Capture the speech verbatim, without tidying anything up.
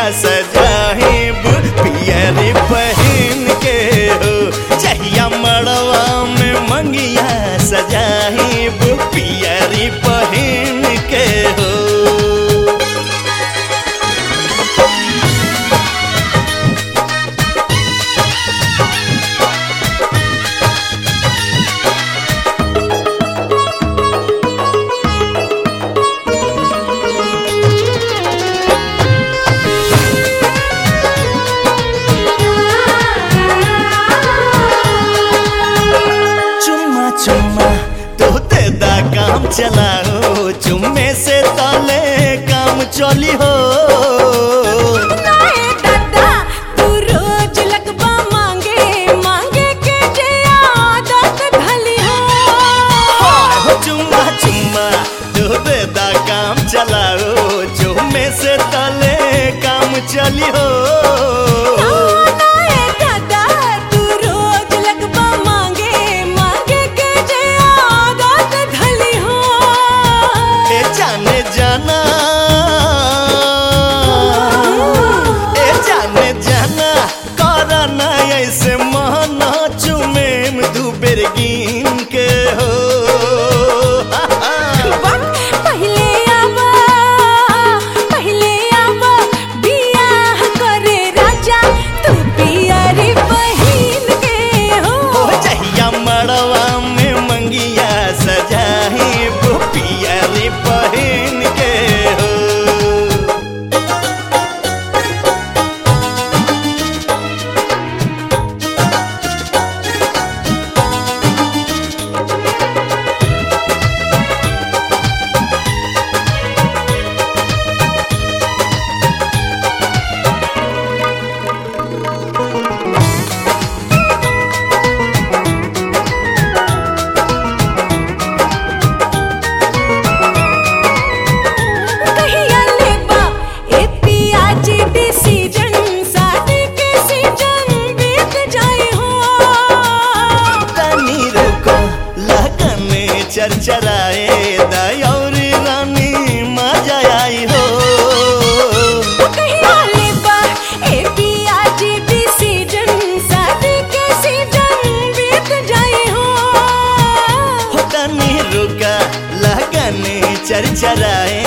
सजाहिब पियरी पहन के हो। जहिया मड़वा में मंगिया सजाहिब पियरी पहन के हो। चुम्मा तो तेदा काम चलाओ, चुम्मे से ताले काम चली हो। दादा तू रोज लगवा मांगे मांगे के जे आदत भली हो। चुम्मा चुम्मा तो तेदा काम चलाओ, चुम्मे से ताले काम चली हो। ऐसे महना चुमेम दू बेर गिन के हो। पहले आवा पहले आवा बियाह करे राजा तू पियरी बहिन के हो। जहिया मड़वा में मंगिया सजाहिब पियरी बहिन के हो। चरचराए दयौरी रानी मजा आई हो। कहिया लेबा ए पियाजी डिसीजन शादी के सीजन बीत जाए हो। हो तनी रुका लगन चरचराए